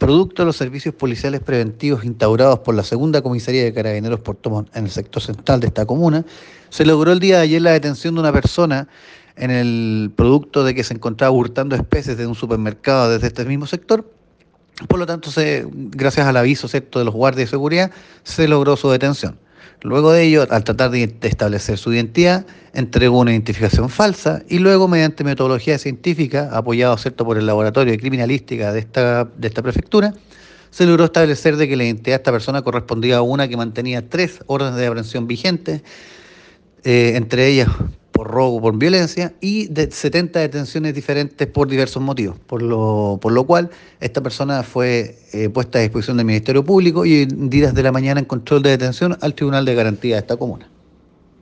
Producto de los servicios policiales preventivos instaurados por la Segunda Comisaría de Carabineros Puerto Montt en el sector central de esta comuna, se logró el día de ayer la detención de una persona en el producto de que se encontraba hurtando especies de un supermercado desde este mismo sector. Por lo tanto, gracias al aviso, ¿cierto?, de los guardias de seguridad, se logró su detención. Luego de ello, al tratar de establecer su identidad, entregó una identificación falsa y luego, mediante metodología científica, apoyado, ¿cierto?, por el laboratorio de criminalística de esta prefectura, se logró establecer de que la identidad de esta persona correspondía a una que mantenía 3 órdenes de aprehensión vigentes, entre ellas por robo, por violencia, y de 70 detenciones diferentes por diversos motivos, por lo cual esta persona fue puesta a disposición del Ministerio Público y en días de la mañana en control de detención al Tribunal de Garantía de esta comuna.